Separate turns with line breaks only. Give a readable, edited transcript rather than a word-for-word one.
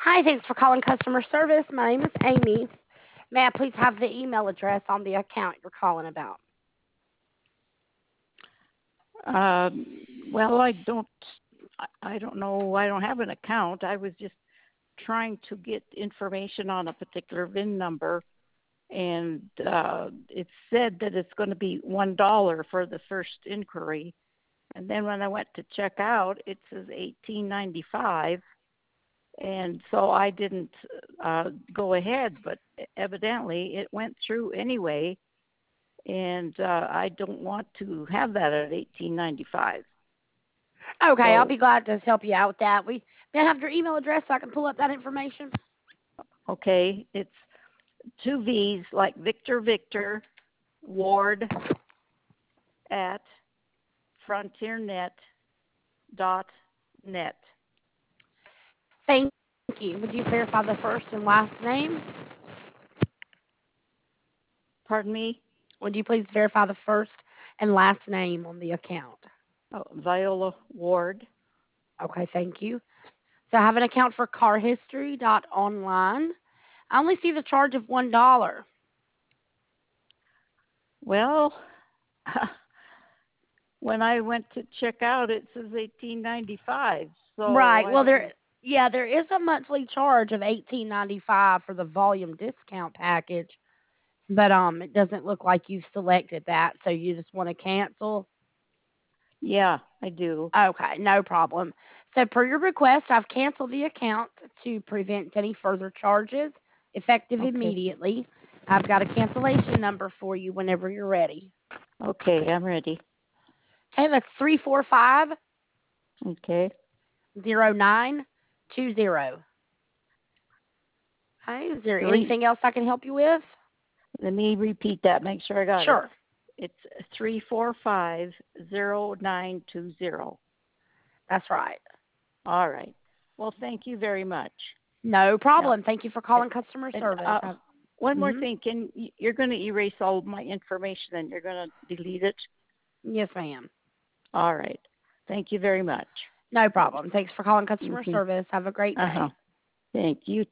Hi, thanks for calling customer service. My name is Amy. May I please have the email address on the account you're calling about?
Well, I don't know. I don't have an account. I was just trying to get information on a particular VIN number, and it said that it's going to be $1 for the first inquiry, and then when I went to check out, it says $18.95, and so I didn't go ahead. But evidently, it went through anyway, and I don't want to have that at $18.95.
Okay, I'll
So
be glad to help you out with that. May I have your email address so I can pull up that information?
okay, it's two V's like Victor Ward at frontiernet.net.
Thank you. Would you verify the first and last name?
Pardon me?
Would you please verify the first and last name on the account?
Oh, Viola Ward.
Okay, thank you. So I have an account for carhistory.online. I only see the charge of $1.
Well, when I went to check out, it says $18.95. So
Right.
I
Well,
don't.
there is a monthly charge of $18.95 for the volume discount package, but it doesn't look like you've selected that, so you just want to cancel.
Yeah, I do.
Okay, no problem. So per your request, I've canceled the account to prevent any further charges, effective
Okay.
immediately. I've got a cancellation number for you whenever you're ready.
Okay, I'm ready.
Okay, that's 345
Okay.
0920. Okay, is there
Three.
anything else I can help you with?
Let me repeat that. Make sure I got it.
Sure.
It's 3450920.
That's right.
All right. Well, thank you very much.
No
Now,
problem. Thank you for
and,
calling customer
and
service.
one more
Mm-hmm.
thing. You're going to erase all of my information and you're going to delete it?
Yes, ma'am.
All right. Thank you very much.
No problem. Thanks for calling customer
Hmm.
service. Have a great
Uh huh.
day.
Thank you.